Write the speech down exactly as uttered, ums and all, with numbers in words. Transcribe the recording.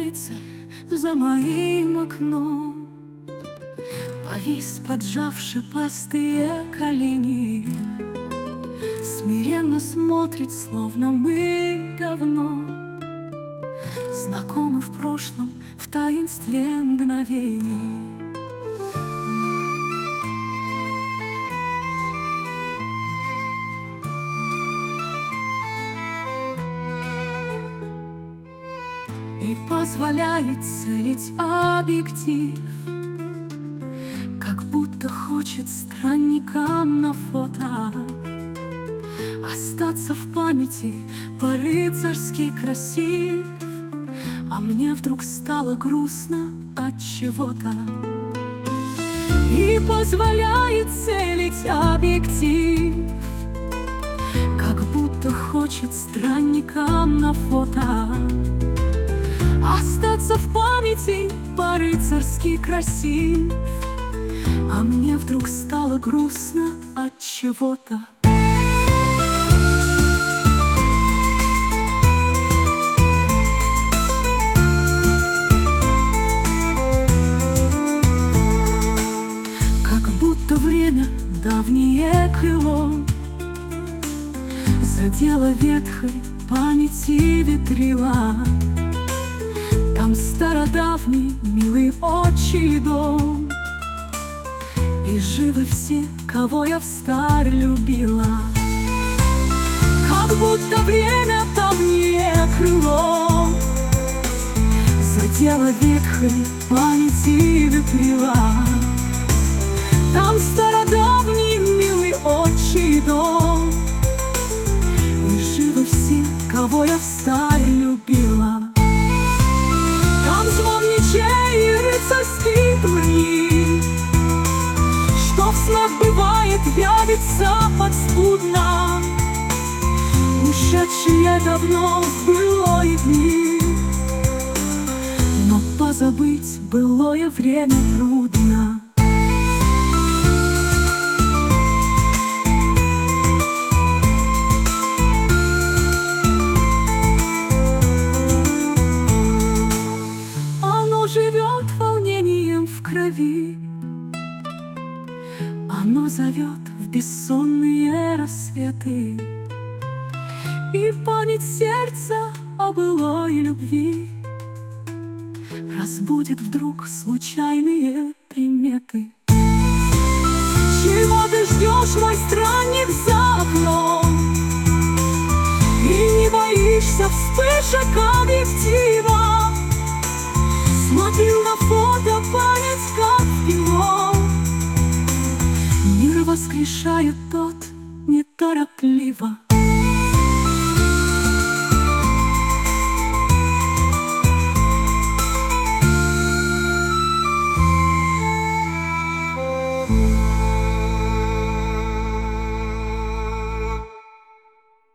рыцарь за моим окном повис, поджавши пустые колени, смиренно смотрит, словно мы давно знакомы в прошлом, в таинстве мгновений. И позволяет целить объектив, как будто хочет странникам на фото остаться в памяти по-рыцарски красив. А мне вдруг стало грустно от чего-то. И позволяет целить объектив, как будто хочет странникам на фото остаться в памяти по-рыцарски красив. А мне вдруг стало грустно от чего-то. Как будто время давнее крыло задело ветхой памяти ветрила. Там стародавний милый отчий дом, и живы все, кого я встарь любила. Как будто время давнее крыло задело ветхой памяти ветрила. Там стародавний милый отчий дом, и живы все, кого я встарь любила. Там звон мечей и рыцарский турнир, что в снах бывает, явится подспудно, ушедшие давно в былое дни. Но позабыть былое время трудно. Живет волнением в крови, оно зовет в бессонные рассветы, и память сердца о былой любви разбудит вдруг случайные приметы. Чего ты ждешь, мой странник, за окном? И не боишься вспышек объектива? Смотрю на фото, память как в кино. Мир воскрешает тот неторопливо.